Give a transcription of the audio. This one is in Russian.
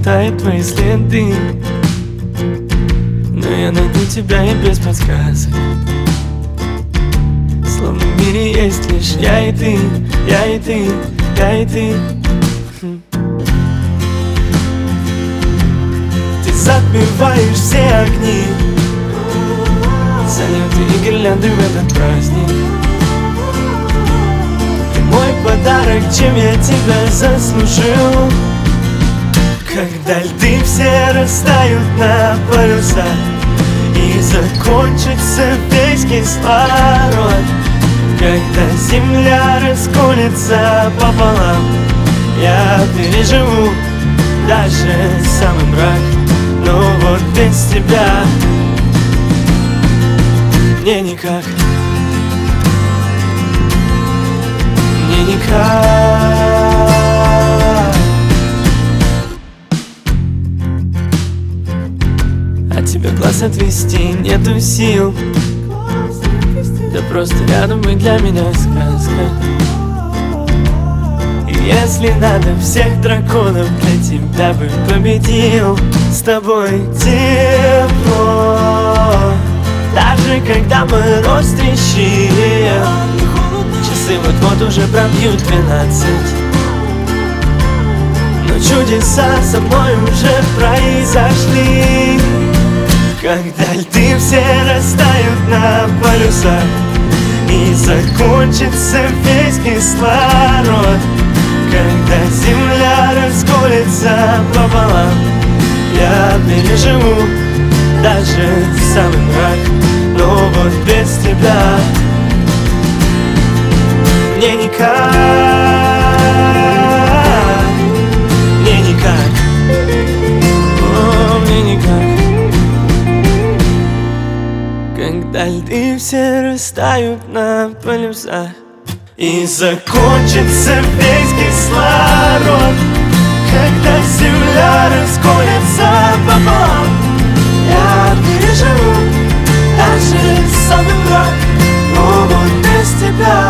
заметает твои следы, но я найду тебя и без подсказок. Словно в мире есть лишь я и ты, я и ты, я и ты. Ты затмеваешь все огни, салюты и гирлянды в этот праздник. Ты мой подарок, чем я тебя заслужил. Когда льды все растают на полюсах и закончится весь кислород, когда земля расколется пополам, я переживу даже самый мрак. Но вот без тебя мне никак, мне никак. От тебя глаз отвести нету сил, да просто рядом быть для меня сказка. И если надо, всех драконов для тебя бы победил. С тобой тепло, даже когда мороз трещит. Часы вот-вот уже пробьют 12, но чудеса со мной уже произошли. Когда льды все растают на полюсах и закончится весь кислород, когда земля расколется пополам, я переживу даже самый мрак. Но вот без тебя мне никак, мне никак, о, мне никак. Когда льды все растают на полюсах и закончится весь кислород, когда земля расколется пополам, я переживу даже самый мрак. Но вот без тебя